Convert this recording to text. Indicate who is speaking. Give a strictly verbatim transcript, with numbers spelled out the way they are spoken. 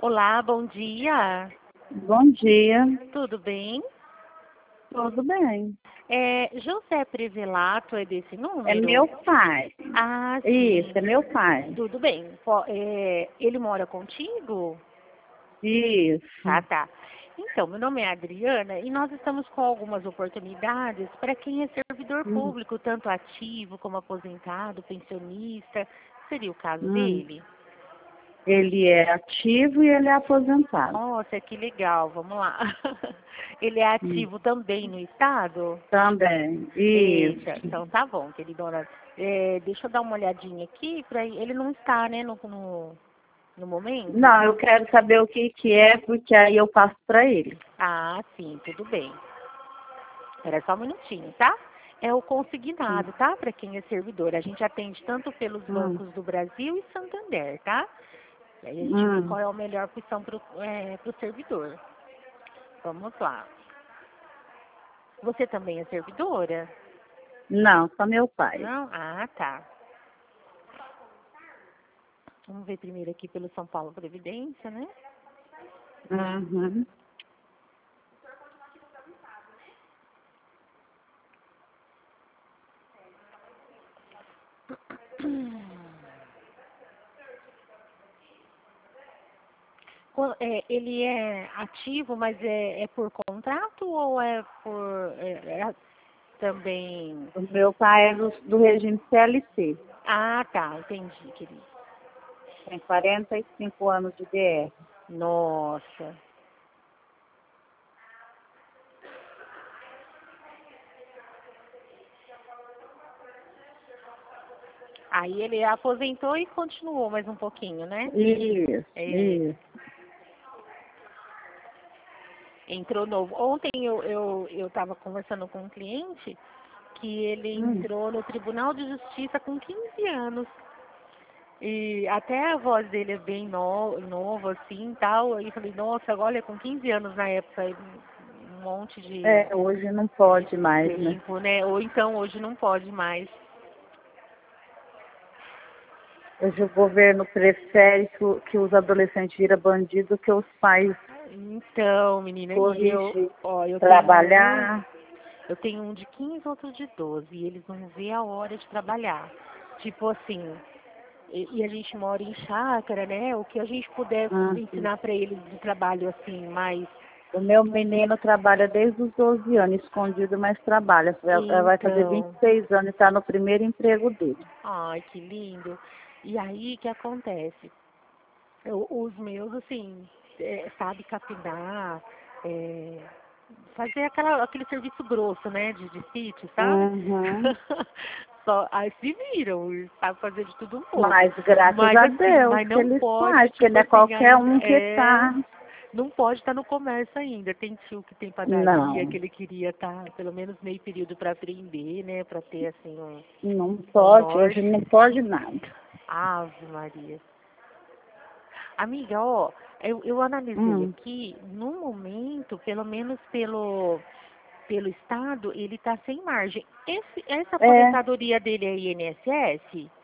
Speaker 1: Olá, bom dia.
Speaker 2: Bom dia,
Speaker 1: Tudo bem?
Speaker 2: tudo bem?
Speaker 1: É, José Prevelato é desse
Speaker 2: É
Speaker 1: número?
Speaker 2: meu pai.
Speaker 1: Ah,
Speaker 2: Isso,
Speaker 1: sim.
Speaker 2: é meu pai.
Speaker 1: Tudo bem. Po- é, ele mora contigo? Ah,
Speaker 2: Isso.
Speaker 1: tá. Então, meu nome é Adriana e nós estamos com algumas oportunidades para quem é servidor
Speaker 2: Hum,
Speaker 1: público, tanto ativo como aposentado, pensionista. Seria o caso
Speaker 2: hum.
Speaker 1: dele?
Speaker 2: Ele é ativo e ele é aposentado.
Speaker 1: Nossa, que legal. Vamos lá. Ele é
Speaker 2: Hum.
Speaker 1: ativo também no estado?
Speaker 2: Também.
Speaker 1: Eita,
Speaker 2: Isso.
Speaker 1: então tá bom, queridona. É, deixa eu dar uma olhadinha aqui, pra, ele não está, né, no, no, no momento?
Speaker 2: Não, eu quero saber o que que é, porque aí eu passo para ele.
Speaker 1: Ah, sim, tudo bem. Espera só um minutinho, tá? É o
Speaker 2: Hum.
Speaker 1: consignado, tá? Para quem é servidor. A gente atende tanto pelos
Speaker 2: Hum.
Speaker 1: bancos do Brasil e Santander, tá? E aí a gente vê
Speaker 2: Hum.
Speaker 1: qual é a melhor opção para o é, pro servidor. Vamos lá. Você também é servidora?
Speaker 2: Não, só meu pai.
Speaker 1: Não? Ah, tá. Vamos ver primeiro aqui pelo São Paulo Previdência, né?
Speaker 2: Uhum.
Speaker 1: Qua- é, ele é ativo, mas é, é por contrato ou é por é, é também?
Speaker 2: O meu pai é do, do regime C L T.
Speaker 1: Ah, tá, entendi, querido.
Speaker 2: Tem quarenta e cinco anos de D R.
Speaker 1: Nossa. Aí ele aposentou e continuou mais um pouquinho, né?
Speaker 2: Isso,
Speaker 1: É,
Speaker 2: isso.
Speaker 1: entrou novo. Ontem eu eu eu estava conversando com um cliente que ele
Speaker 2: Hum.
Speaker 1: entrou no Tribunal de Justiça com quinze anos. E até a voz dele é bem no, novo, assim, tal. Aí eu falei, nossa, olha, com quinze anos na época, um monte de,
Speaker 2: É, hoje não
Speaker 1: de
Speaker 2: pode mais, né?
Speaker 1: tempo, né? Ou então hoje não pode mais.
Speaker 2: Hoje o governo prefere que, o- que os adolescentes viram bandido que os pais
Speaker 1: Então, menina, e eu,
Speaker 2: corrigem,
Speaker 1: ó, eu tenho um,
Speaker 2: trabalhar.
Speaker 1: eu tenho um de quinze, outro de doze, e eles não vê a hora de trabalhar. Tipo assim, e, e a gente mora em chácara, né? O que a gente puder
Speaker 2: Uhum.
Speaker 1: ensinar para eles de trabalho assim, mais.
Speaker 2: O meu menino trabalha desde os doze anos, escondido, mas trabalha. Ela ela vai fazer vinte
Speaker 1: Então,
Speaker 2: e seis anos e está no primeiro emprego dele.
Speaker 1: ai, que lindo. E aí, o que acontece? Eu- os meus, assim, é, sabe capinar, é, fazer aquela, aquele serviço grosso, né, de, de sítio, sabe?
Speaker 2: Uhum.
Speaker 1: Só, aí se viram, e sabe fazer de tudo um pouco.
Speaker 2: Mas graças
Speaker 1: Mas
Speaker 2: a
Speaker 1: assim,
Speaker 2: Deus
Speaker 1: mas
Speaker 2: que
Speaker 1: não
Speaker 2: eles
Speaker 1: pode,
Speaker 2: fazem, porque
Speaker 1: tipo
Speaker 2: não é
Speaker 1: assim,
Speaker 2: qualquer
Speaker 1: ainda,
Speaker 2: um que
Speaker 1: é,
Speaker 2: está.
Speaker 1: não pode estar no comércio ainda. Tem tio que tem padaria,
Speaker 2: Não,
Speaker 1: que ele queria estar pelo menos meio período para aprender, né, para ter assim um,
Speaker 2: não
Speaker 1: um
Speaker 2: pode, hoje
Speaker 1: norte.
Speaker 2: não pode nada.
Speaker 1: Ave Maria. Amiga, ó, eu, eu analisei
Speaker 2: Hum.
Speaker 1: aqui, no momento, pelo menos pelo, pelo estado, ele está sem margem. Esse, essa
Speaker 2: É,
Speaker 1: aposentadoria dele é I N S S?